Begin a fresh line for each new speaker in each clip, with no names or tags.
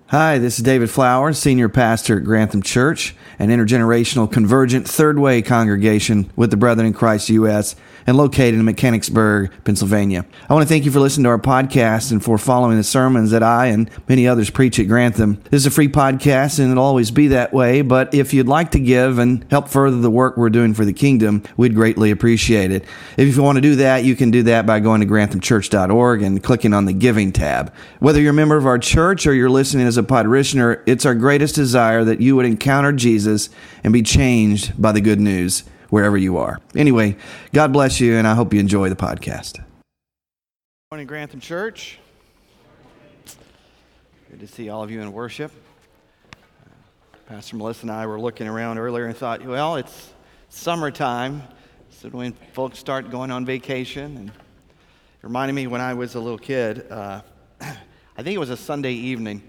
Hi, this is David Flowers, Senior Pastor at Grantham Church, an intergenerational convergent third way congregation with the Brethren in Christ U.S. and located in Mechanicsburg, Pennsylvania. I want to thank you for listening to our podcast and for following the sermons that I and many others preach at Grantham. This is a free podcast and it'll always be that way, but if you'd like to give and help further the work we're doing for the kingdom, we'd greatly appreciate it. If you want to do that, you can do that by going to granthamchurch.org and clicking on the Giving tab. Whether you're a member of our church or you're listening as a parishioner, it's our greatest desire that you would encounter Jesus and be changed by the good news wherever you are. Anyway, God bless you, and I hope you enjoy the podcast. Good morning, Grantham Church. Good to see all of you in worship. Pastor Melissa and I were looking around earlier and thought, well, it's summertime, so when folks start going on vacation. And it reminded me when I was a little kid, I think it was a Sunday evening.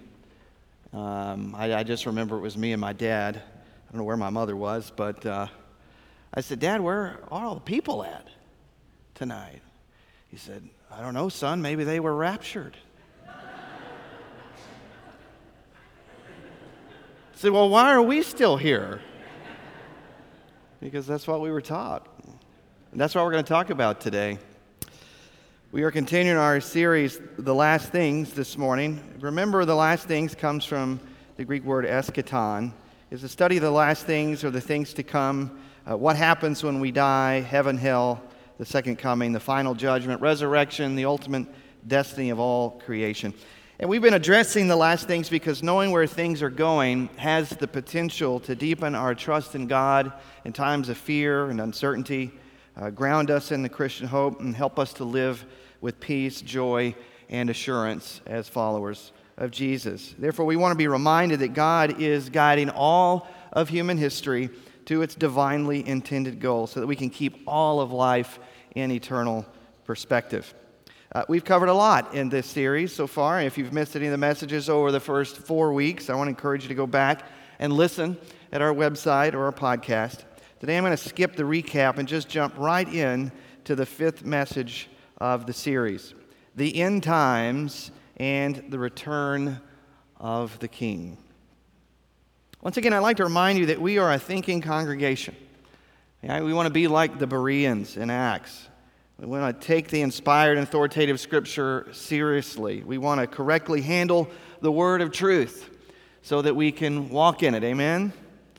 I just remember it was me and my dad. I don't know where my mother was, but I said, Dad, where are all the people at tonight? He said, I don't know, son, maybe they were raptured. I said, well, why are we still here? Because that's what we were taught. And that's what we're going to talk about today. We are continuing our series, The Last Things, this morning. Remember, the last things comes from the Greek word eschaton. It's the study of the last things or the things to come, what happens when we die, heaven, hell, the second coming, the final judgment, resurrection, the ultimate destiny of all creation. And we've been addressing the last things because knowing where things are going has the potential to deepen our trust in God in times of fear and uncertainty, ground us in the Christian hope, and help us to live with peace, joy, and assurance as followers of Jesus. Therefore, we want to be reminded that God is guiding all of human history to its divinely intended goal so that we can keep all of life in eternal perspective. We've covered a lot in this series so far. If you've missed any of the messages over the first 4 weeks, I want to encourage you to go back and listen at our website or our podcast. Today I'm going to skip the recap and just jump right in to the fifth message of the series, the end times and the return of the King. Once again, I'd like to remind you that we are a thinking congregation. We want to be like the Bereans in Acts. We want to take the inspired and authoritative Scripture seriously. We want to correctly handle the word of truth so that we can walk in it. Amen?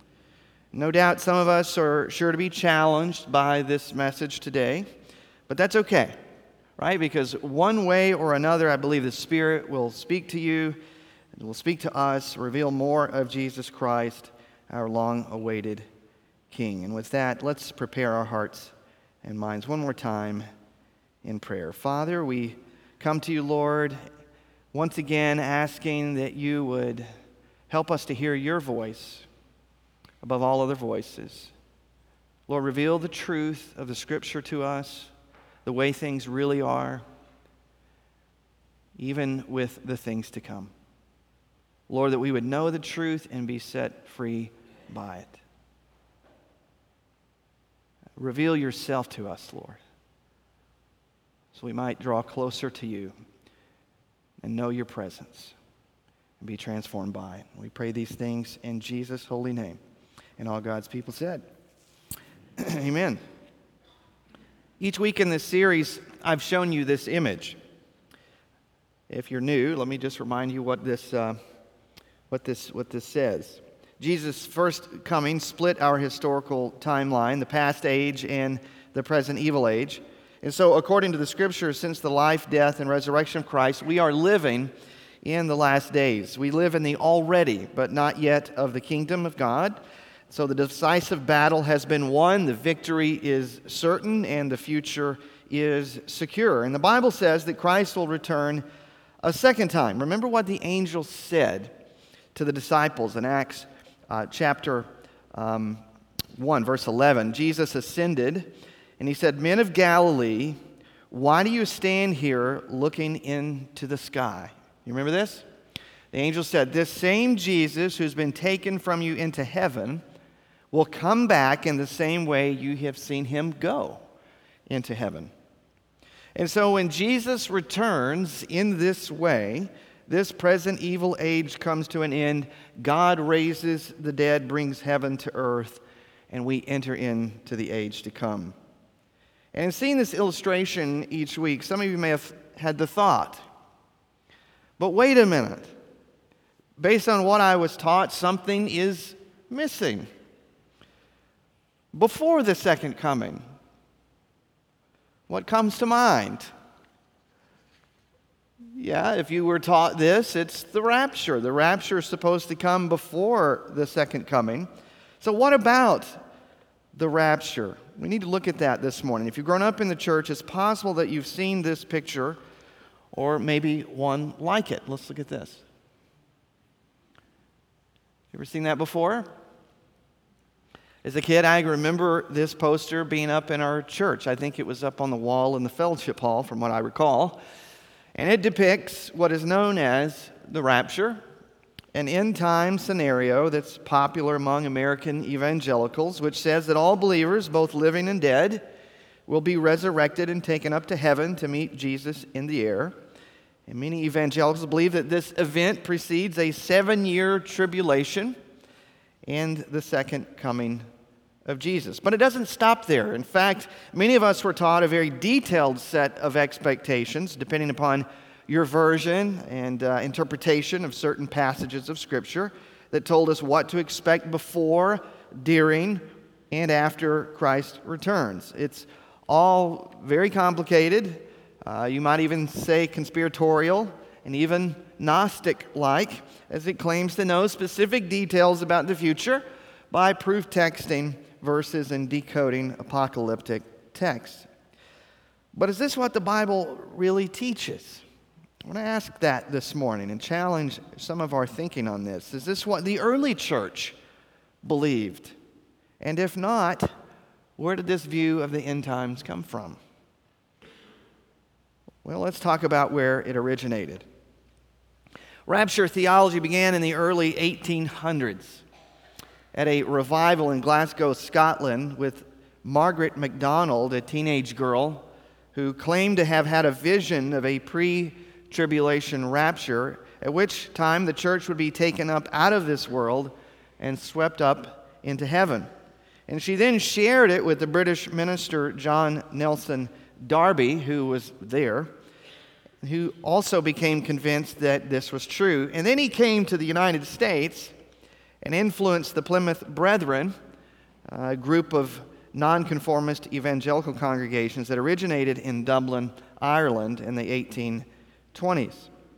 No doubt some of us are sure to be challenged by this message today, but that's okay. Right? Because one way or another, I believe the Spirit will speak to you and will speak to us, reveal more of Jesus Christ, our long-awaited King. And with that, let's prepare our hearts and minds one more time in prayer. Father, we come to you, Lord, once again asking that you would help us to hear your voice above all other voices. Lord, reveal the truth of the Scripture to us, the way things really are, even with the things to come. Lord, that we would know the truth and be set free by it. Reveal yourself to us, Lord, so we might draw closer to you and know your presence and be transformed by it. We pray these things in Jesus' holy name. And all God's people said, amen. Each week in this series, I've shown you this image. If you're new, let me just remind you what this says. Jesus' first coming split our historical timeline, the past age and the present evil age. And so, according to the Scriptures, since the life, death, and resurrection of Christ, we are living in the last days. We live in the already, but not yet of the kingdom of God. So the decisive battle has been won, the victory is certain, and the future is secure. And the Bible says that Christ will return a second time. Remember what the angel said to the disciples in Acts chapter 1, verse 11. Jesus ascended, and he said, Men of Galilee, why do you stand here looking into the sky? You remember this? The angel said, This same Jesus who's been taken from you into heaven will come back in the same way you have seen him go into heaven. And so when Jesus returns in this way, this present evil age comes to an end, God raises the dead, brings heaven to earth, and we enter into the age to come. And in seeing this illustration each week, some of you may have had the thought, but wait a minute. Based on what I was taught, something is missing. Before the second coming, what comes to mind? Yeah, if you were taught this, it's the rapture. The rapture is supposed to come before the second coming. So what about the rapture? We need to look at that this morning. If you've grown up in the church, it's possible that you've seen this picture or maybe one like it. Let's look at this. You ever seen that before? As a kid, I remember this poster being up in our church. I think it was up on the wall in the fellowship hall, from what I recall. And it depicts what is known as the rapture, an end-time scenario that's popular among American evangelicals, which says that all believers, both living and dead, will be resurrected and taken up to heaven to meet Jesus in the air. And many evangelicals believe that this event precedes a 7-year tribulation and the second coming of Jesus. But it doesn't stop there. In fact, many of us were taught a very detailed set of expectations, depending upon your version and interpretation of certain passages of Scripture, that told us what to expect before, during, and after Christ returns. It's all very complicated. You might even say conspiratorial and even Gnostic-like, as it claims to know specific details about the future by proof texting verses and decoding apocalyptic texts. But is this what the Bible really teaches? I want to ask that this morning and challenge some of our thinking on this. Is this what the early church believed? And if not, where did this view of the end times come from? Well, let's talk about where it originated. Rapture theology began in the early 1800s at a revival in Glasgow, Scotland, with Margaret MacDonald, a teenage girl who claimed to have had a vision of a pre-tribulation rapture, at which time the church would be taken up out of this world and swept up into heaven. And she then shared it with the British minister John Nelson Darby, who was there, who also became convinced that this was true. And then he came to the United States and influenced the Plymouth Brethren, a group of nonconformist evangelical congregations that originated in Dublin, Ireland in the 1820s.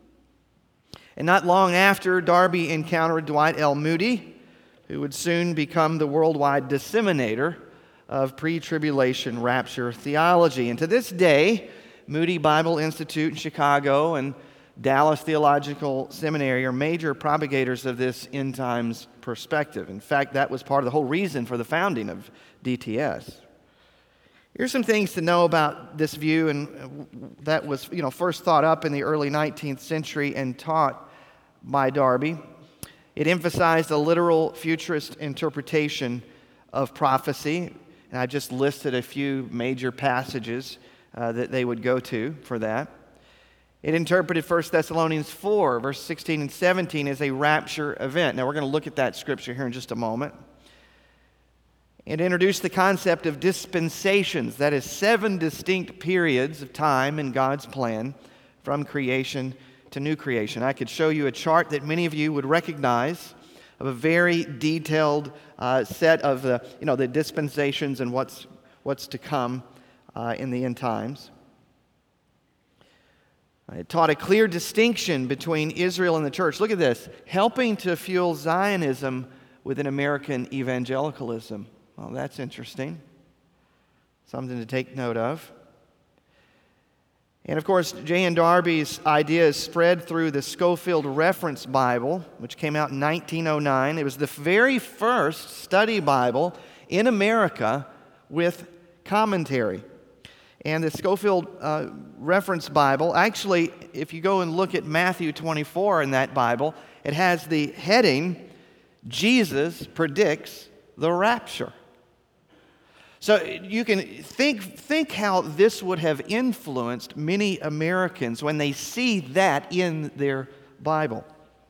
And not long after, Darby encountered Dwight L. Moody, who would soon become the worldwide disseminator of pre-tribulation rapture theology. And to this day, Moody Bible Institute in Chicago and Dallas Theological Seminary are major propagators of this end times perspective. In fact, that was part of the whole reason for the founding of DTS. Here's some things to know about this view, and that was first thought up in the early 19th century and taught by Darby. It emphasized a literal futurist interpretation of prophecy, and I just listed a few major passages that they would go to for that. It interpreted 1 Thessalonians 4, verse 16 and 17 as a rapture event. Now, we're going to look at that scripture here in just a moment. It introduced the concept of dispensations, that is, 7 distinct periods of time in God's plan from creation to new creation. I could show you a chart that many of you would recognize of a very detailed set of the dispensations and what's to come in the end times. It taught a clear distinction between Israel and the church. Look at this. Helping to fuel Zionism within American evangelicalism. Well, that's interesting. Something to take note of. And of course, J.N. Darby's ideas spread through the Scofield Reference Bible, which came out in 1909. It was the very first study Bible in America with commentary. And the Scofield Reference Bible, actually, if you go and look at Matthew 24 in that Bible, it has the heading, Jesus predicts the rapture. So you can think how this would have influenced many Americans when they see that in their Bible.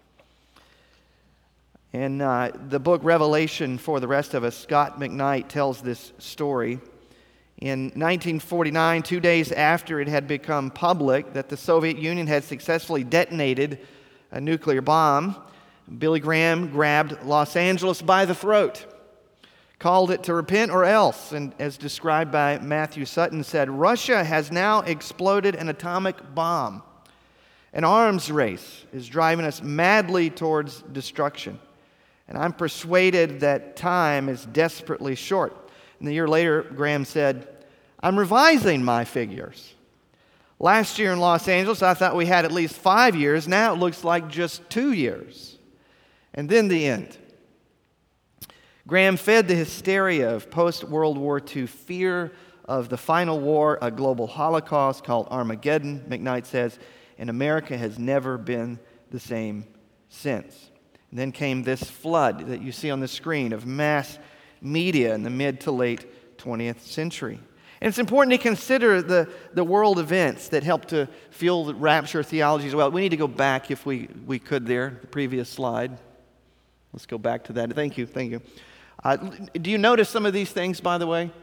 In the book Revelation for the rest of us, Scott McKnight tells this story. In 1949, 2 days after it had become public that the Soviet Union had successfully detonated a nuclear bomb, Billy Graham grabbed Los Angeles by the throat, called it to repent or else, and as described by Matthew Sutton, said, "Russia has now exploded an atomic bomb. An arms race is driving us madly towards destruction. And I'm persuaded that time is desperately short." And a year later, Graham said, "I'm revising my figures. Last year in Los Angeles, I thought we had at least 5 years. Now it looks like just 2 years. And then the end." Graham fed the hysteria of post-World War II fear of the final war, a global holocaust called Armageddon, McKnight says, and America has never been the same since. And then came this flood that you see on the screen of mass media in the mid to late 20th century. And it's important to consider the world events that help to fuel the rapture theology as well. We need to go back, if we could there, the previous slide. Let's go back to that. Thank you. Do you notice some of these things, by the way?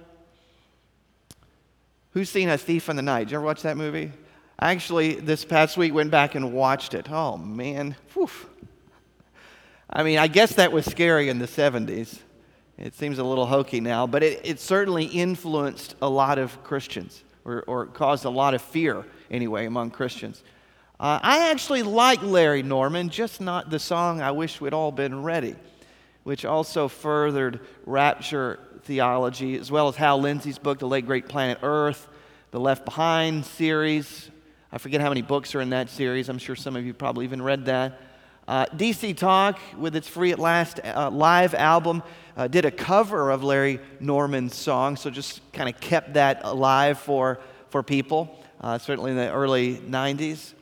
Who's seen A Thief in the Night? Did you ever watch that movie? I actually, this past week, went back and watched it. Oh, man. Whew. I mean, I guess that was scary in the 70s. It seems a little hokey now, but it certainly influenced a lot of Christians, or caused a lot of fear, anyway, among Christians. I actually like Larry Norman, just not the song "I Wish We'd All Been Ready," which also furthered rapture theology, as well as Hal Lindsey's book, The Late Great Planet Earth, the Left Behind series. I forget how many books are in that series. I'm sure some of you probably even read that. DC Talk, with its Free at Last live album, did a cover of Larry Norman's song, so just kind of kept that alive for people, certainly in the early 90s.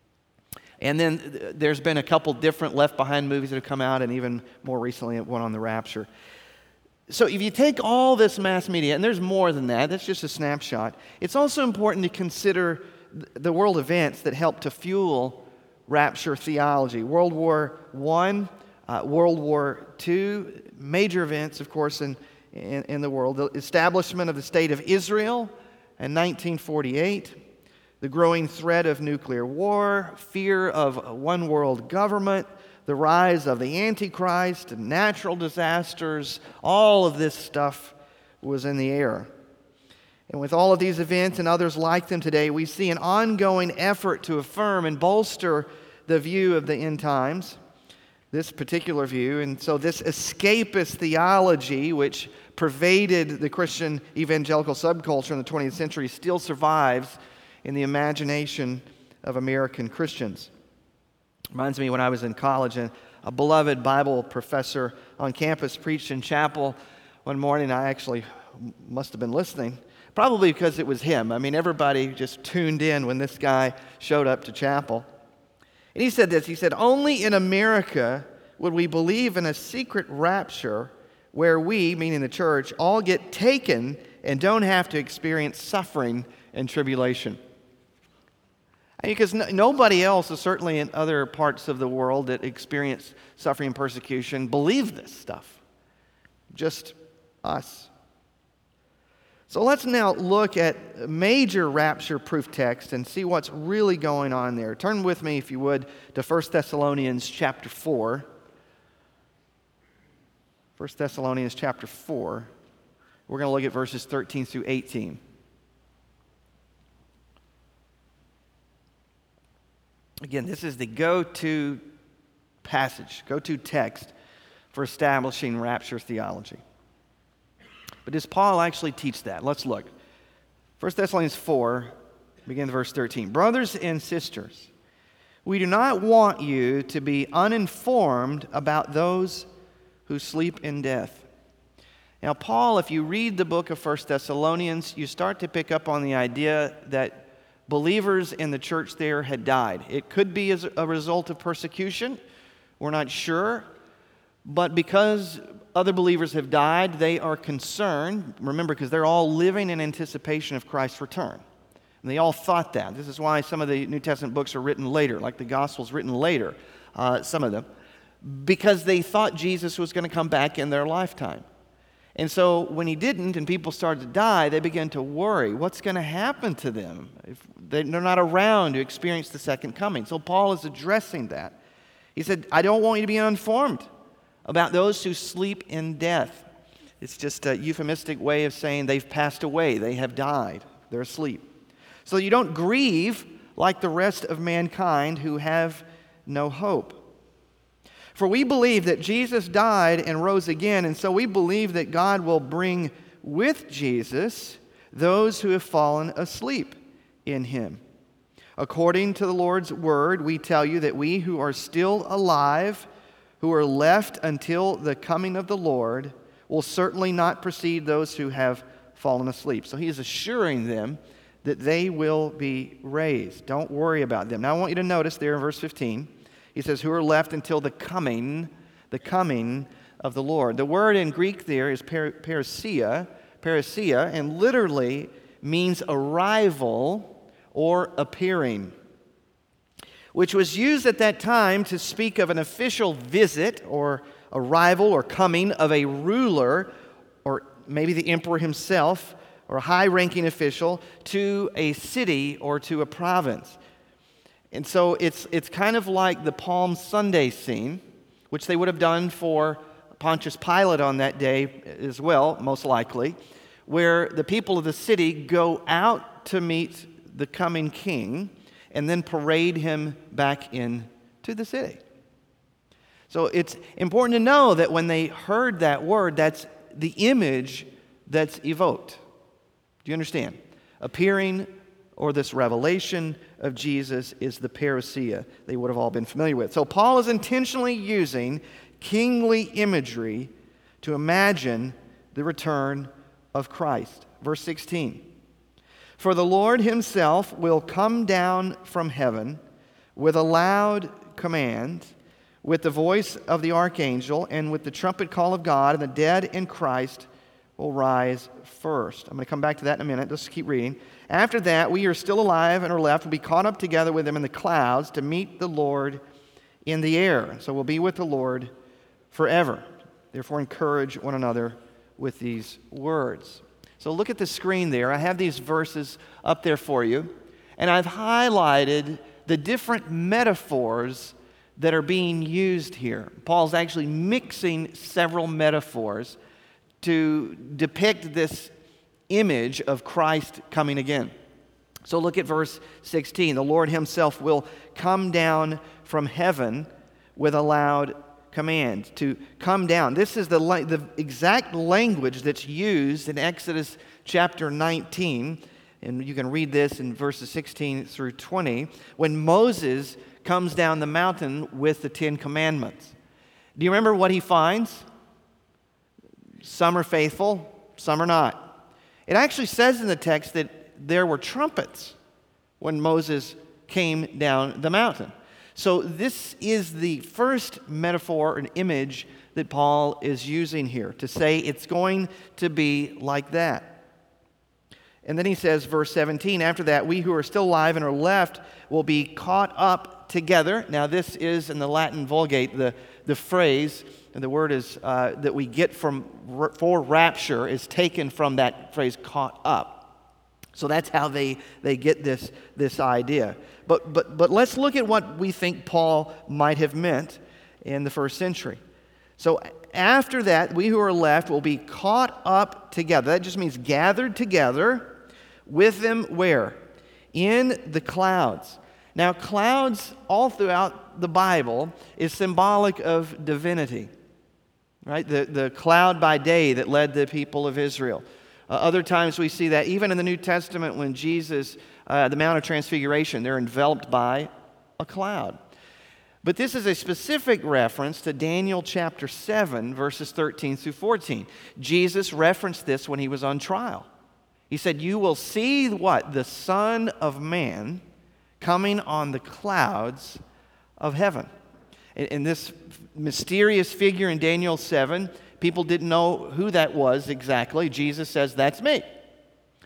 And then there's been a couple different Left Behind movies that have come out, and even more recently one on the rapture. So if you take all this mass media, and there's more than that, that's just a snapshot, it's also important to consider the world events that help to fuel rapture theology. World War I, World War II, major events, of course, in the world. The establishment of the State of Israel in 1948, the growing threat of nuclear war, fear of one world government, the rise of the Antichrist, natural disasters, all of this stuff was in the air. And with all of these events and others like them today, we see an ongoing effort to affirm and bolster the view of the end times, this particular view. And so this escapist theology, which pervaded the Christian evangelical subculture in the 20th century, still survives in the imagination of American Christians. Reminds me when I was in college, and a beloved Bible professor on campus preached in chapel one morning. I actually must have been listening, probably because it was him. I mean, everybody just tuned in when this guy showed up to chapel. And he said this, he said, "Only in America would we believe in a secret rapture where we, meaning the church, all get taken and don't have to experience suffering and tribulation." Because nobody else, certainly in other parts of the world that experience suffering and persecution, believe this stuff. Just us. So let's now look at major rapture-proof text and see what's really going on there. Turn with me, if you would, to 1 Thessalonians chapter 4. 1 Thessalonians chapter 4. We're going to look at verses 13 through 18. Again, this is the go-to passage, go-to text for establishing rapture theology. But does Paul actually teach that? Let's look. 1 Thessalonians 4, begin with verse 13. "Brothers and sisters, we do not want you to be uninformed about those who sleep in death." Now, Paul, if you read the book of 1 Thessalonians, you start to pick up on the idea that believers in the church there had died. It could be as a result of persecution. We're not sure. But because other believers have died, they are concerned. Remember, because they're all living in anticipation of Christ's return. And they all thought that. This is why some of the New Testament books are written later, like the Gospels written later, some of them, because they thought Jesus was going to come back in their lifetime. And so when he didn't and people started to die, they began to worry, what's going to happen to them if they're not around to experience the second coming? So Paul is addressing that. He said, I don't want you to be uninformed about those who sleep in death. It's just a euphemistic way of saying they've passed away, they have died, they're asleep. So you don't grieve like the rest of mankind who have no hope. For we believe that Jesus died and rose again, and so we believe that God will bring with Jesus those who have fallen asleep in him. According to the Lord's word, we tell you that we who are still alive, who are left until the coming of the Lord, will certainly not precede those who have fallen asleep. So he is assuring them that they will be raised. Don't worry about them. Now I want you to notice there in verse 15, he says, who are left until the coming of the Lord. The word in Greek there is parousia, and literally means arrival or appearing, which was used at that time to speak of an official visit or arrival or coming of a ruler, or maybe the emperor himself, or a high-ranking official, to a city or to a province. And so it's kind of like the Palm Sunday scene, which they would have done for Pontius Pilate on that day as well, most likely, where the people of the city go out to meet the coming king and then parade him back into the city. So it's important to know that when they heard that word, that's the image that's evoked. Do you understand? Appearing, or this revelation of Jesus, is the parousia they would have all been familiar with. So Paul is intentionally using kingly imagery to imagine the return of Christ. Verse 16. For the Lord himself will come down from heaven with a loud command, with the voice of the archangel, and with the trumpet call of God, and the dead in Christ will rise first. I'm going to come back to that in a minute. Let's keep reading. After that, we who are still alive and are left will be caught up together with them in the clouds to meet the Lord in the air. So we'll be with the Lord forever. Therefore, encourage one another with these words. So look at the screen there. I have these verses up there for you, and I've highlighted the different metaphors that are being used here. Paul's actually mixing several metaphors to depict this image of Christ coming again. So look at verse 16. The Lord himself will come down from heaven with a loud command. To come down. This is the exact language that's used in Exodus chapter 19, and you can read this in verses 16 through 20, when Moses comes down the mountain with the Ten Commandments. Do you remember what he finds? Some are faithful, some are not. It actually says in the text that there were trumpets when Moses came down the mountain. So this is the first metaphor and image that Paul is using here to say it's going to be like that. And then he says, verse 17, after that, we who are still alive and are left will be caught up together. Now this is in the Latin Vulgate, the phrase, and the word is that we get for rapture is taken from that phrase, caught up. So that's how they get this idea. But let's look at what we think Paul might have meant in the first century. So after that, we who are left will be caught up together. That just means gathered together with them where? In the clouds. Now, clouds all throughout the Bible is symbolic of divinity, right? The cloud by day that led the people of Israel. Other times we see that even in the New Testament when Jesus, the Mount of Transfiguration, they're enveloped by a cloud. But this is a specific reference to Daniel chapter 7, verses 13 through 14. Jesus referenced this when he was on trial. He said, you will see what? The Son of Man coming on the clouds of heaven. And this mysterious figure in Daniel 7, people didn't know who that was exactly. Jesus says, that's me.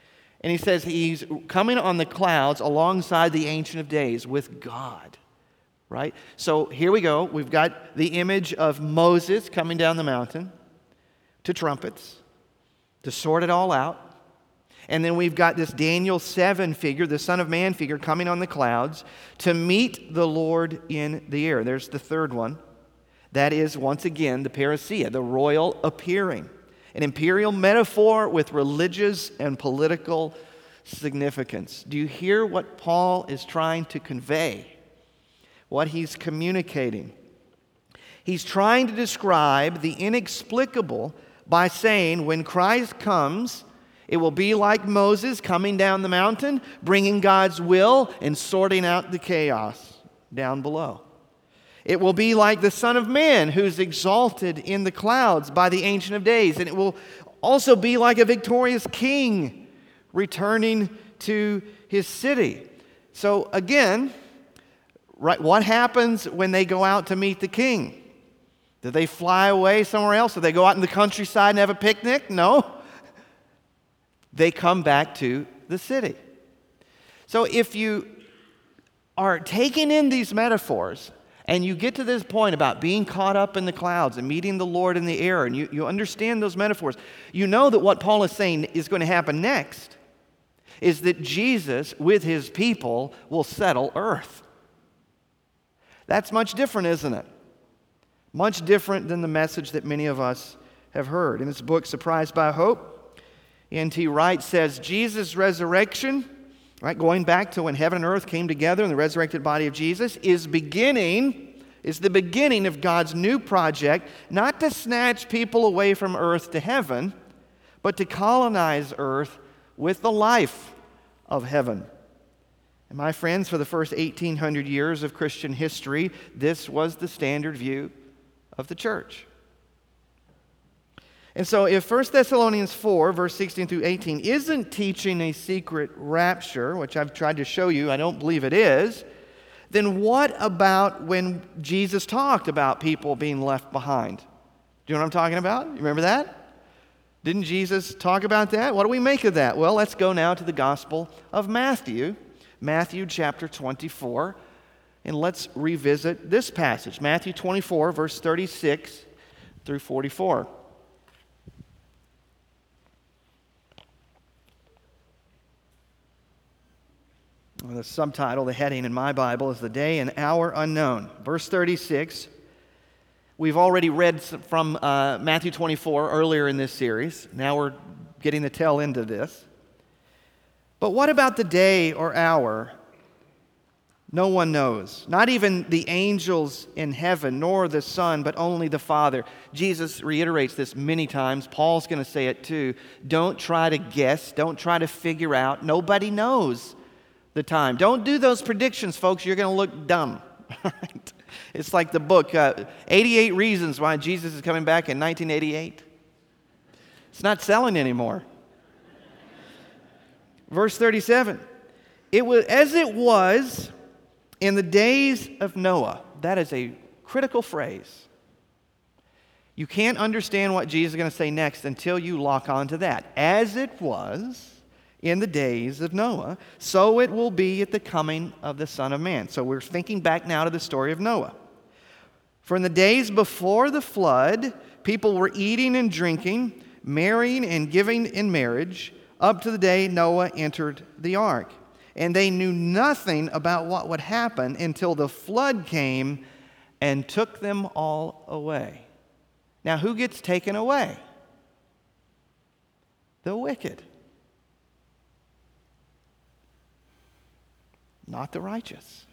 And he says he's coming on the clouds alongside the Ancient of Days with God, right? So here we go. We've got the image of Moses coming down the mountain to trumpets to sort it all out. And then we've got this Daniel 7 figure, the Son of Man figure, coming on the clouds to meet the Lord in the air. There's the third one. That is, once again, the parousia, the royal appearing. An imperial metaphor with religious and political significance. Do you hear what Paul is trying to convey? What he's communicating? He's trying to describe the inexplicable by saying when Christ comes, it will be like Moses coming down the mountain, bringing God's will and sorting out the chaos down below. It will be like the Son of Man who's exalted in the clouds by the Ancient of Days. And it will also be like a victorious king returning to his city. So again, right, what happens when they go out to meet the king? Do they fly away somewhere else? Do they go out in the countryside and have a picnic? No. They come back to the city. So if you are taking in these metaphors and you get to this point about being caught up in the clouds and meeting the Lord in the air, and you understand those metaphors, you know that what Paul is saying is going to happen next is that Jesus, with his people, will settle earth. That's much different, isn't it? Much different than the message that many of us have heard. In his book, Surprised by Hope, N.T. Wright says, Jesus' resurrection, right, going back to when heaven and earth came together in the resurrected body of Jesus, is the beginning of God's new project, not to snatch people away from earth to heaven, but to colonize earth with the life of heaven. And my friends, for the first 1,800 years of Christian history, this was the standard view of the church. And so if 1 Thessalonians 4, verse 16 through 18, isn't teaching a secret rapture, which I've tried to show you, I don't believe it is, then what about when Jesus talked about people being left behind? Do you know what I'm talking about? You remember that? Didn't Jesus talk about that? What do we make of that? Well, let's go now to the Gospel of Matthew, Matthew chapter 24, and let's revisit this passage, Matthew 24, verse 36 through 44. The subtitle, the heading in my Bible, is The Day and Hour Unknown. Verse 36, we've already read from Matthew 24 earlier in this series. Now we're getting the tail end of this. But what about the day or hour? No one knows. Not even the angels in heaven, nor the Son, but only the Father. Jesus reiterates this many times. Paul's going to say it too. Don't try to guess. Don't try to figure out. Nobody knows the time. Don't do those predictions, folks. You're going to look dumb. It's like the book, 88 Reasons Why Jesus is Coming Back in 1988. It's not selling anymore. Verse 37, it was as it was in the days of Noah. That is a critical phrase. You can't understand what Jesus is going to say next until you lock onto that. As it was in the days of Noah, so it will be at the coming of the Son of Man. So we're thinking back now to the story of Noah. For in the days before the flood, people were eating and drinking, marrying and giving in marriage, up to the day Noah entered the ark. And they knew nothing about what would happen until the flood came and took them all away. Now, who gets taken away? The wicked. Not the righteous.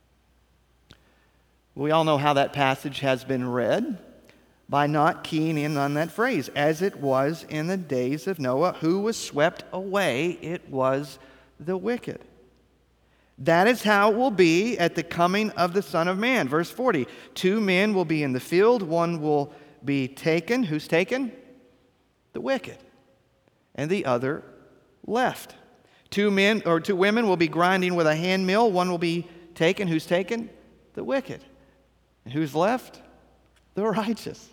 We all know how that passage has been read by not keying in on that phrase. As it was in the days of Noah, who was swept away, it was the wicked. That is how it will be at the coming of the Son of Man. Verse 40, 2 men will be in the field, one will be taken. Who's taken? The wicked. And the other left. 2 women will be grinding with a hand mill. One will be taken. Who's taken? The wicked. And who's left? The righteous.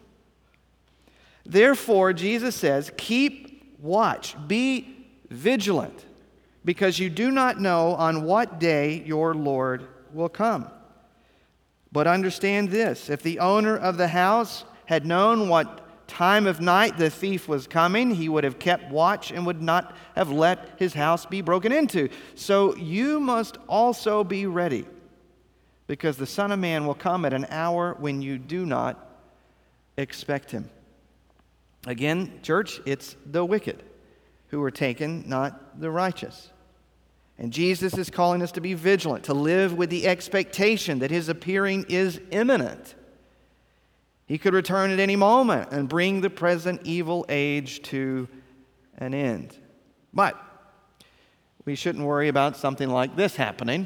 Therefore, Jesus says, keep watch. Be vigilant. because you do not know on what day your Lord will come. But understand this, if the owner of the house had known what time of night the thief was coming, he would have kept watch and would not have let his house be broken into. So you must also be ready, because the Son of Man will come at an hour when you do not expect him. Again, church, it's the wicked who are taken, not the righteous. And Jesus is calling us to be vigilant, to live with the expectation that his appearing is imminent. He could return at any moment and bring the present evil age to an end. But we shouldn't worry about something like this happening.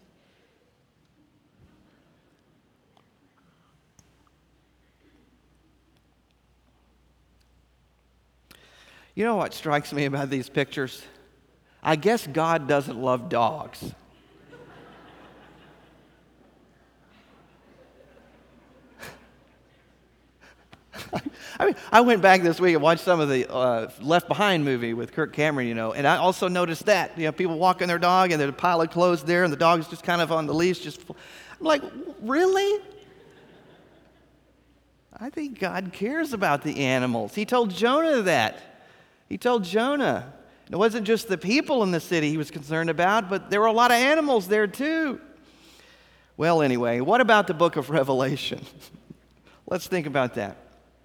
You know what strikes me about these pictures? I guess God doesn't love dogs. I went back this week and watched some of the Left Behind movie with Kirk Cameron, and I also noticed that. People walking their dog and there's a pile of clothes there and the dog's just kind of on the leash. I'm like, really? I think God cares about the animals. He told Jonah that. He told Jonah. It wasn't just the people in the city he was concerned about, but there were a lot of animals there too. Well, anyway, what about the book of Revelation? Let's think about that.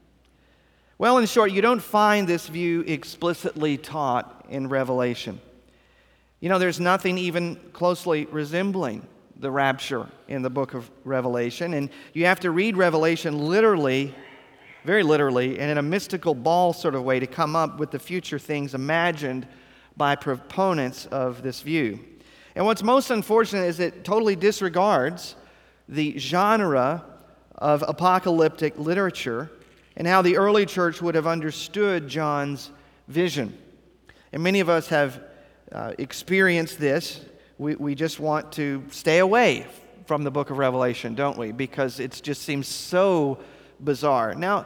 Well, in short, you don't find this view explicitly taught in Revelation. There's nothing even closely resembling the rapture in the book of Revelation, and you have to read Revelation literally, very literally, and in a mystical ball sort of way to come up with the future things imagined by proponents of this view. And what's most unfortunate is it totally disregards the genre of apocalyptic literature and how the early church would have understood John's vision. And many of us have experienced this. We just want to stay away from the book of Revelation, don't we? Because it just seems so bizarre. Now,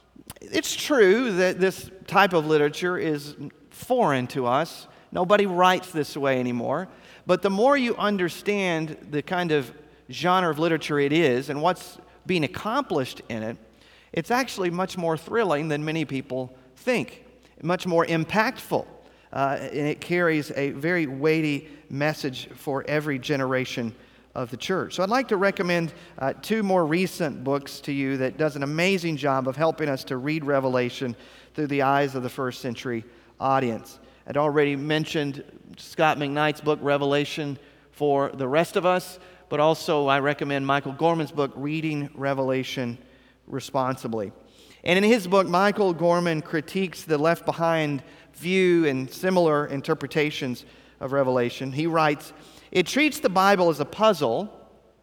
it's true that this type of literature is foreign to us. Nobody writes this way anymore. But the more you understand the kind of genre of literature it is and what's being accomplished in it, it's actually much more thrilling than many people think, much more impactful, and it carries a very weighty message for every generation of the church. So I'd like to recommend two more recent books to you that does an amazing job of helping us to read Revelation through the eyes of the first century audience. I'd already mentioned Scott McKnight's book, Revelation for the Rest of Us, but also I recommend Michael Gorman's book, Reading Revelation Responsibly. And in his book, Michael Gorman critiques the Left Behind view and similar interpretations of Revelation. He writes, "It treats the Bible as a puzzle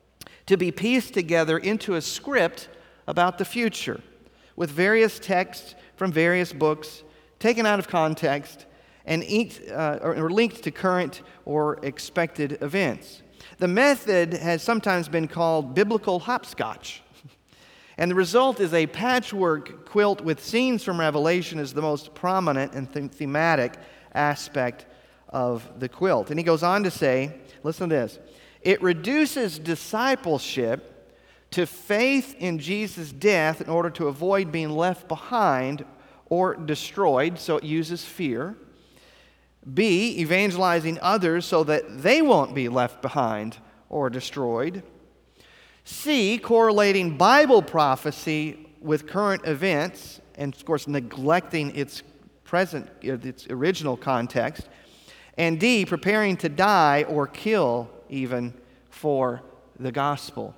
to be pieced together into a script about the future, with various texts from various books taken out of context and or linked to current or expected events. The method has sometimes been called biblical hopscotch. And the result is a patchwork quilt with scenes from Revelation as the most prominent and thematic aspect of the quilt." And he goes on to say, listen to this, "It reduces discipleship to faith in Jesus' death in order to avoid being left behind or destroyed," so it uses fear. B, evangelizing others so that they won't be left behind or destroyed. C, correlating Bible prophecy with current events, and of course neglecting its original context. And D, preparing to die or kill even for the gospel.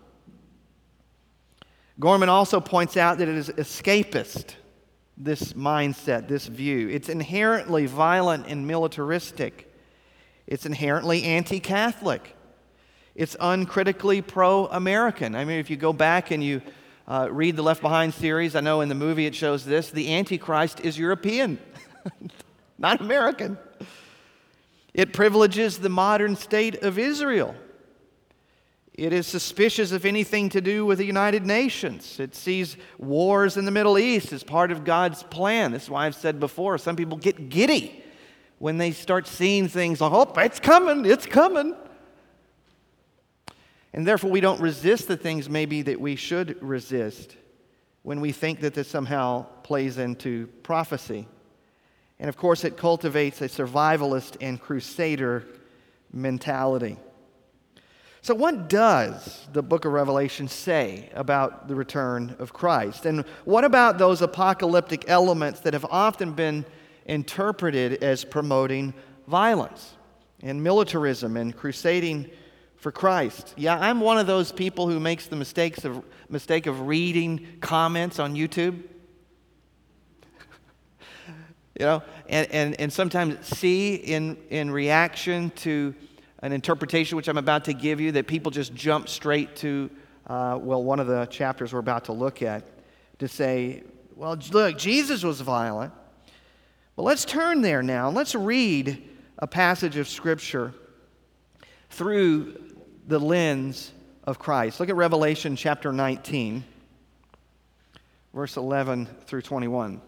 Gorman also points out that it is escapist, this mindset, this view. It's inherently violent and militaristic. It's inherently anti-Catholic. It's uncritically pro-American. I mean, if you go back and you read the Left Behind series, I know in the movie it shows this, the Antichrist is European, not American. It privileges the modern state of Israel. It is suspicious of anything to do with the United Nations. It sees wars in the Middle East as part of God's plan. This is why I've said before, some people get giddy when they start seeing things like, oh, it's coming, it's coming. And therefore, we don't resist the things maybe that we should resist when we think that this somehow plays into prophecy. And of course, it cultivates a survivalist and crusader mentality. So what does the book of Revelation say about the return of Christ? And what about those apocalyptic elements that have often been interpreted as promoting violence and militarism and crusading for Christ? Yeah, I'm one of those people who makes the mistake of reading comments on YouTube. And sometimes see in reaction to an interpretation which I'm about to give you that people just jump straight to, one of the chapters we're about to look at, to say, well, look, Jesus was violent. Well, let's turn there now. Let's read a passage of Scripture through the lens of Christ. Look at Revelation chapter 19, verse 11 through 21.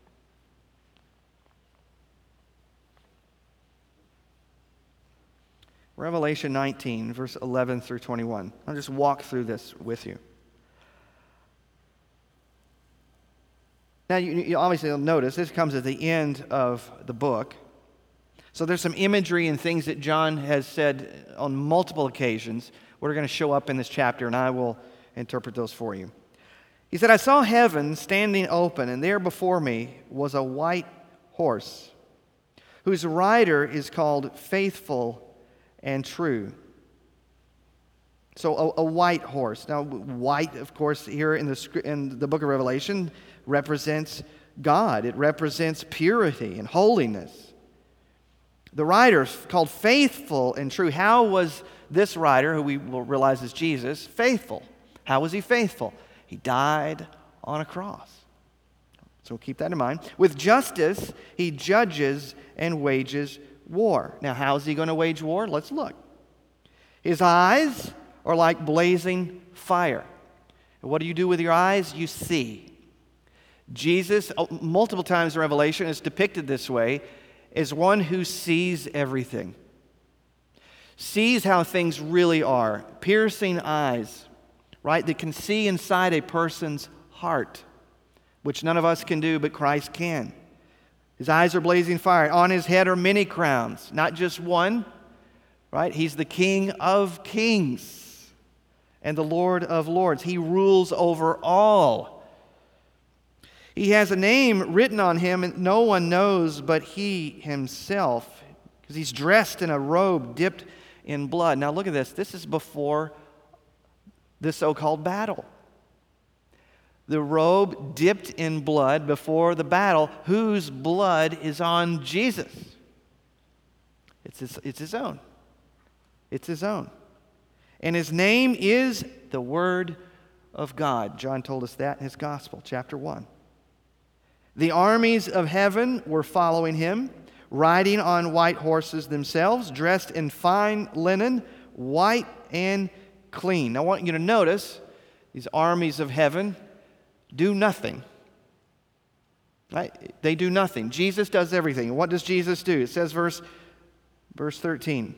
Revelation 19, verse 11 through 21. I'll just walk through this with you. Now, you obviously will notice this comes at the end of the book. So there's some imagery and things that John has said on multiple occasions. We're going to show up in this chapter, and I will interpret those for you. He said, I saw heaven standing open, and there before me was a white horse, whose rider is called Faithful and True. So a white horse. Now, white, of course, here in the book of Revelation represents God. It represents purity and holiness. The rider called Faithful and True. How was this rider, who we will realize is Jesus, faithful? How was he faithful? He died on a cross. So keep that in mind. With justice, he judges and wages war. Now, how is he going to wage war? Let's look. His eyes are like blazing fire. And what do you do with your eyes? You see. Jesus, multiple times in Revelation, is depicted this way as one who sees everything. Sees how things really are. Piercing eyes, right? That can see inside a person's heart, which none of us can do, but Christ can. His eyes are blazing fire. On his head are many crowns, not just one, right? He's the King of kings and the Lord of lords. He rules over all. He has a name written on him and no one knows but he himself, because he's dressed in a robe dipped in blood. Now look at this. This is before the so-called battle. The robe dipped in blood before the battle, whose blood is on Jesus. It's his own. It's his own. And his name is the Word of God. John told us that in his Gospel, chapter 1. The armies of heaven were following him, riding on white horses themselves, dressed in fine linen, white and clean. Now I want you to notice these armies of heaven do nothing. Right? They do nothing. Jesus does everything. What does Jesus do? It says verse 13.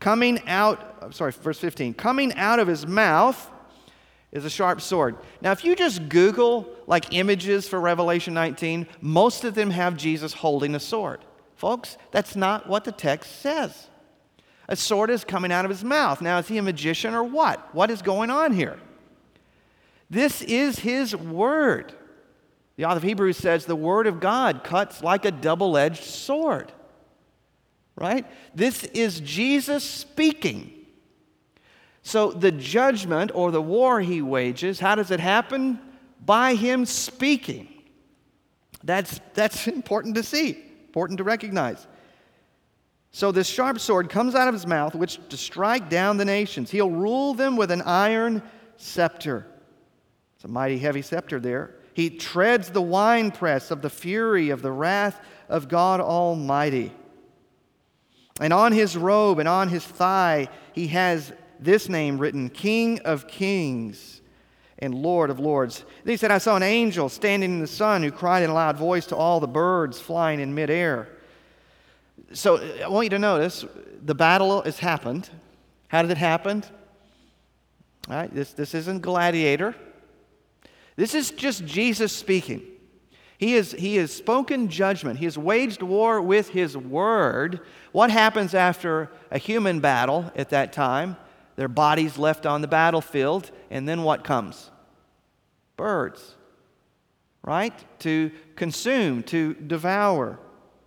Verse 15. Coming out of his mouth is a sharp sword. Now, if you just Google like images for Revelation 19, most of them have Jesus holding a sword. Folks, that's not what the text says. A sword is coming out of his mouth. Now, is he a magician or what? What is going on here? This is his word. The author of Hebrews says the word of God cuts like a double-edged sword. Right? This is Jesus speaking. So the judgment or the war he wages, how does it happen? By him speaking. That's important to see, important to recognize. So this sharp sword comes out of his mouth, which to strike down the nations. He'll rule them with an iron scepter. It's a mighty heavy scepter there. He treads the winepress of the fury of the wrath of God Almighty. And on his robe and on his thigh, he has this name written, King of Kings and Lord of Lords. Then he said, I saw an angel standing in the sun who cried in a loud voice to all the birds flying in midair. So I want you to notice the battle has happened. How did it happen? All right, this isn't Gladiator. This is just Jesus speaking. He has spoken judgment. He has waged war with his word. What happens after a human battle at that time? Their bodies left on the battlefield, and then what comes? Birds, right? To consume, to devour.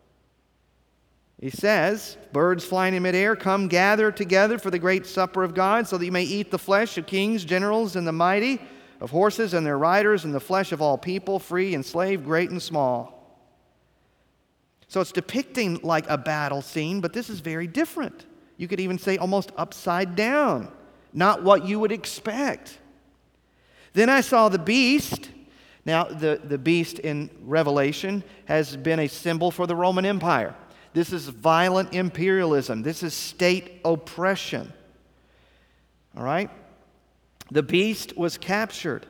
He says, birds flying in midair, come gather together for the great supper of God, so that you may eat the flesh of kings, generals, and the mighty, of horses and their riders, and the flesh of all people, free and slave, great and small. So it's depicting like a battle scene, but this is very different. You could even say almost upside down. Not what you would expect. Then I saw the beast. Now, the beast in Revelation has been a symbol for the Roman Empire. This is violent imperialism. This is state oppression. All right? The beast was captured.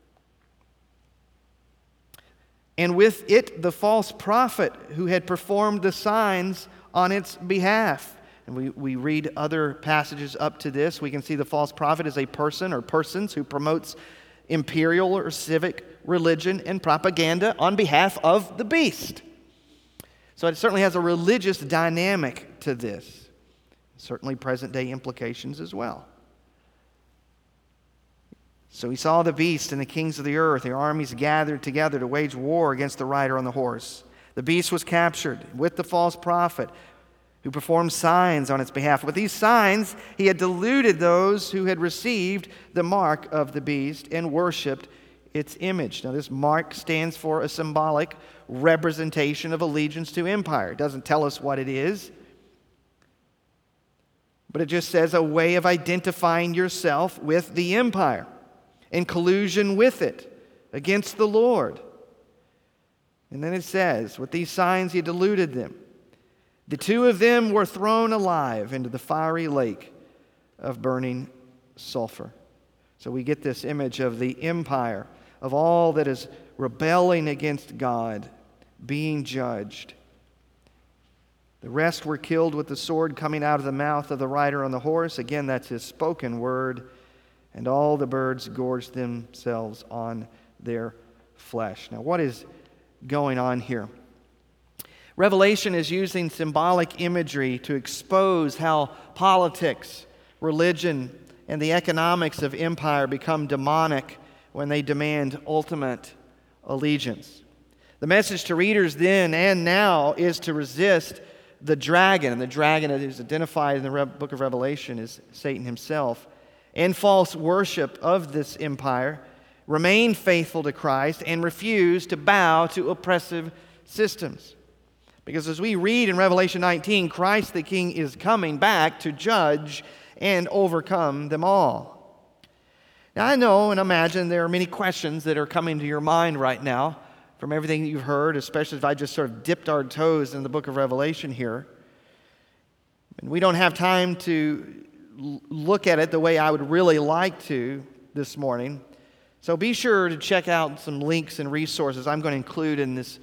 And with it, the false prophet who had performed the signs on its behalf. And we read other passages up to this. We can see the false prophet is a person or persons who promotes imperial or civic religion and propaganda on behalf of the beast. So it certainly has a religious dynamic to this. Certainly present-day implications as well. So he saw the beast and the kings of the earth, their armies gathered together to wage war against the rider on the horse. The beast was captured with the false prophet who performed signs on its behalf. With these signs, he had deluded those who had received the mark of the beast and worshipped its image. Now, this mark stands for a symbolic representation of allegiance to empire. It doesn't tell us what it is, but it just says a way of identifying yourself with the empire in collusion with it against the Lord. And then it says, with these signs he deluded them. The two of them were thrown alive into the fiery lake of burning sulfur. So we get this image of the empire, of all that is rebelling against God, being judged. The rest were killed with the sword coming out of the mouth of the rider on the horse. Again, that's his spoken word. And all the birds gorged themselves on their flesh. Now, what is going on here? Revelation is using symbolic imagery to expose how politics, religion, and the economics of empire become demonic when they demand ultimate allegiance. The message to readers then and now is to resist the dragon, and the dragon that is identified in the book of Revelation is Satan himself, and false worship of this empire, remain faithful to Christ, and refuse to bow to oppressive systems. Because as we read in Revelation 19, Christ the King is coming back to judge and overcome them all. Now I know and imagine there are many questions that are coming to your mind right now from everything that you've heard, especially if I just sort of dipped our toes in the book of Revelation here. And we don't have time to look at it the way I would really like to this morning. So be sure to check out some links and resources I'm going to include in this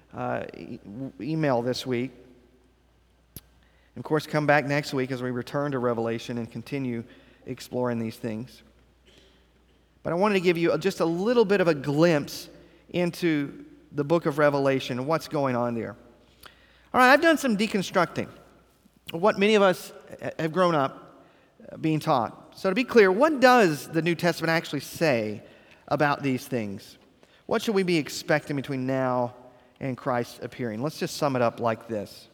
email this week. And of course, come back next week as we return to Revelation and continue exploring these things. But I wanted to give you just a little bit of a glimpse into the book of Revelation and what's going on there. All right, I've done some deconstructing of what many of us have grown up being taught. So to be clear, what does the New Testament actually say about these things? What should we be expecting between now and Christ's appearing? Let's just sum it up like this.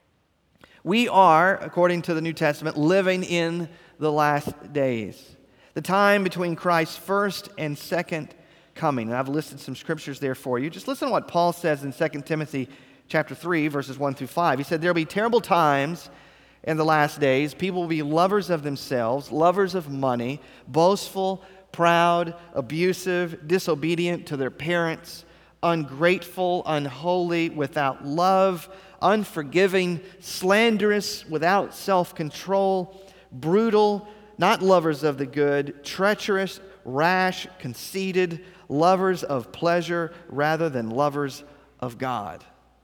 We are, according to the New Testament, living in the last days. The time between Christ's first and second coming. And I've listed some scriptures there for you. Just listen to what Paul says in 2 Timothy chapter 3, verses 1 through 5. He said, there will be terrible times in the last days. People will be lovers of themselves, lovers of money, boastful, proud, abusive, disobedient to their parents, ungrateful, unholy, without love, unforgiving, slanderous, without self-control, brutal, not lovers of the good, treacherous, rash, conceited, lovers of pleasure rather than lovers of God.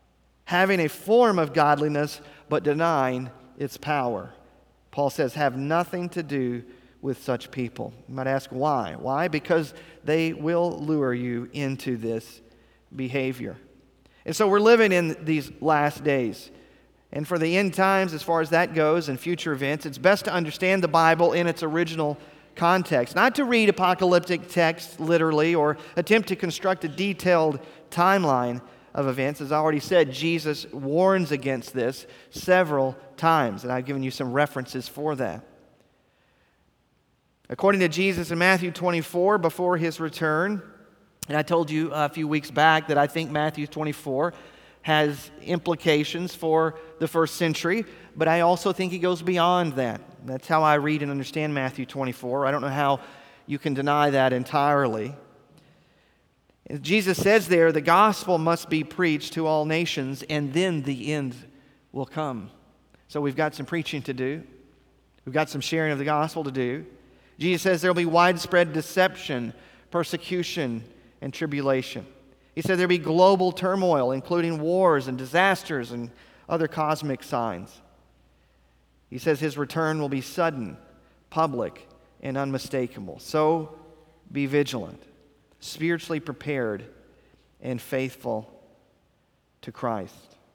having a form of godliness, but denying its power. Paul says, have nothing to do with such people. You might ask why? Why? Because they will lure you into this behavior. And so we're living in these last days. And for the end times, as far as that goes, and future events, it's best to understand the Bible in its original context. Not to read apocalyptic texts literally or attempt to construct a detailed timeline of events. As I already said, Jesus warns against this several times, and I've given you some references for that. According to Jesus in Matthew 24, before his return, and I told you a few weeks back that I think Matthew 24 has implications for the first century, but I also think he goes beyond that. That's how I read and understand Matthew 24. I don't know how you can deny that entirely. Jesus says there, the gospel must be preached to all nations, and then the end will come. So we've got some preaching to do. We've got some sharing of the gospel to do. Jesus says there will be widespread deception, persecution, and tribulation. He said there will be global turmoil, including wars and disasters and other cosmic signs. He says his return will be sudden, public, and unmistakable. So be vigilant, spiritually prepared, and faithful to Christ.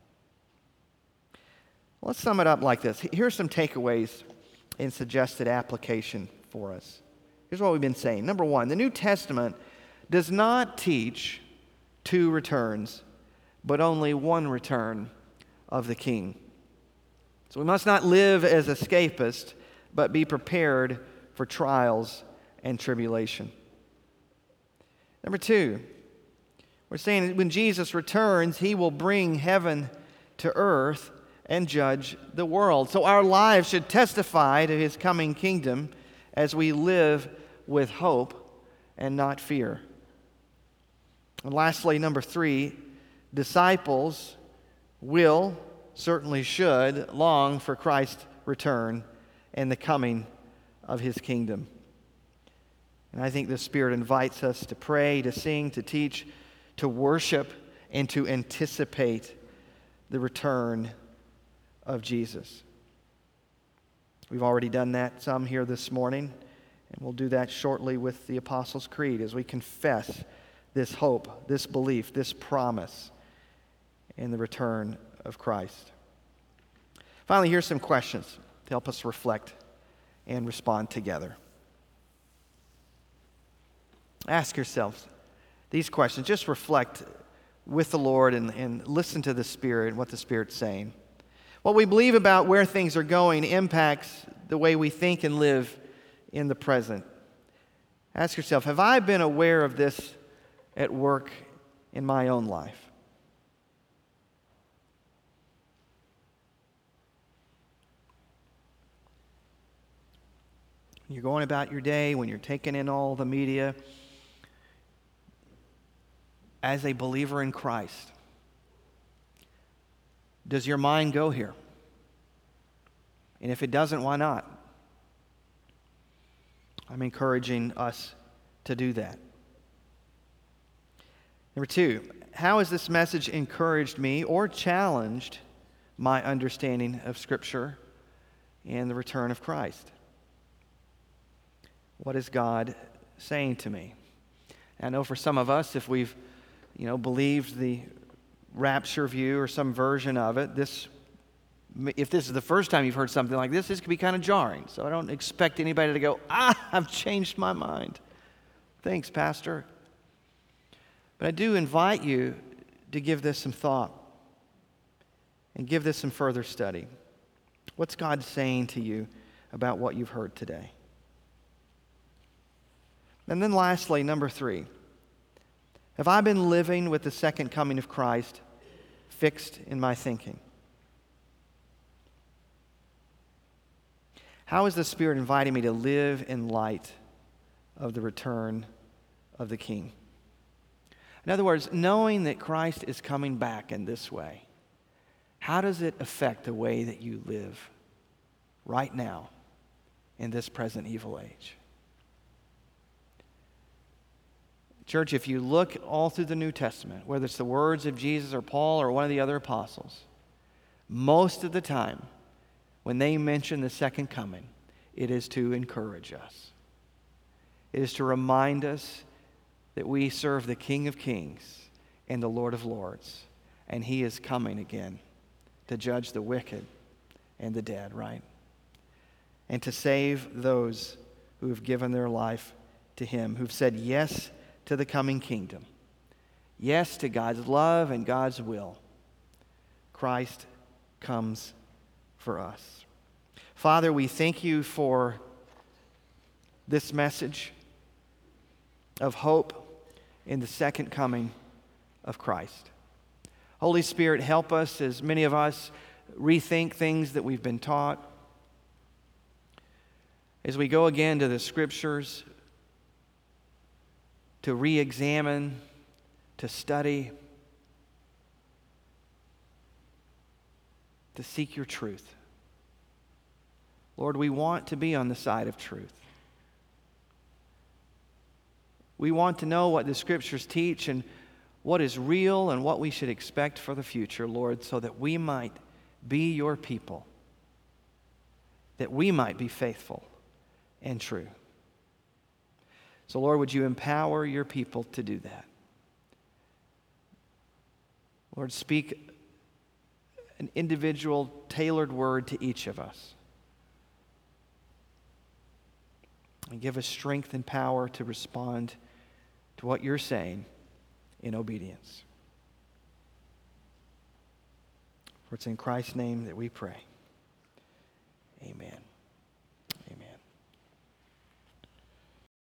Let's sum it up like this. Here are some takeaways and suggested application for us. Here's what we've been saying. Number one, the New Testament does not teach two returns, but only one return of the King. So we must not live as escapists, but be prepared for trials and tribulation. Number two, we're saying that when Jesus returns, he will bring heaven to earth and judge the world. So our lives should testify to his coming kingdom as we live with hope and not fear. And lastly, number three, disciples will, certainly should, long for Christ's return and the coming of his kingdom. And I think the Spirit invites us to pray, to sing, to teach, to worship, and to anticipate the return of Jesus. We've already done that some here this morning, and we'll do that shortly with the Apostles' Creed as we confess this hope, this belief, this promise in the return of Christ. Finally, here's some questions to help us reflect and respond together. Ask yourselves these questions. Just reflect with the Lord and listen to the Spirit and what the Spirit's saying. What we believe about where things are going impacts the way we think and live in the present. Ask yourself, have I been aware of this at work in my own life? When you're going about your day, when you're taking in all the media, as a believer in Christ, does your mind go here? And if it doesn't, why not? I'm encouraging us to do that. Number two, how has this message encouraged me or challenged my understanding of Scripture and the return of Christ? What is God saying to me? I know for some of us, if we've believed the rapture view or some version of it, if this is the first time you've heard something like this could be kind of jarring. So I don't expect anybody to go, I've changed my mind. Thanks, Pastor. But I do invite you to give this some thought and give this some further study. What's God saying to you about what you've heard today? And then lastly, number three, have I been living with the second coming of Christ fixed in my thinking? How is the Spirit inviting me to live in light of the return of the King? In other words, knowing that Christ is coming back in this way, how does it affect the way that you live right now in this present evil age? Church, if you look all through the New Testament, whether it's the words of Jesus or Paul or one of the other apostles, most of the time when they mention the second coming, it is to encourage us. It is to remind us that we serve the King of Kings and the Lord of Lords, and He is coming again to judge the wicked and the dead, right? And to save those who have given their life to Him, who've said yes to the coming kingdom, yes to God's love and God's will. Christ comes for us. Father, we thank You for this message of hope in the second coming of Christ. Holy Spirit, help us, as many of us rethink things that we've been taught. As we go again to the Scriptures, to re-examine, to study, to seek Your truth. Lord, we want to be on the side of truth. We want to know what the Scriptures teach and what is real and what we should expect for the future, Lord, so that we might be Your people, that we might be faithful and true. So, Lord, would You empower Your people to do that? Lord, speak an individual, tailored word to each of us. And give us strength and power to respond to what You're saying in obedience. For it's in Christ's name that we pray. Amen.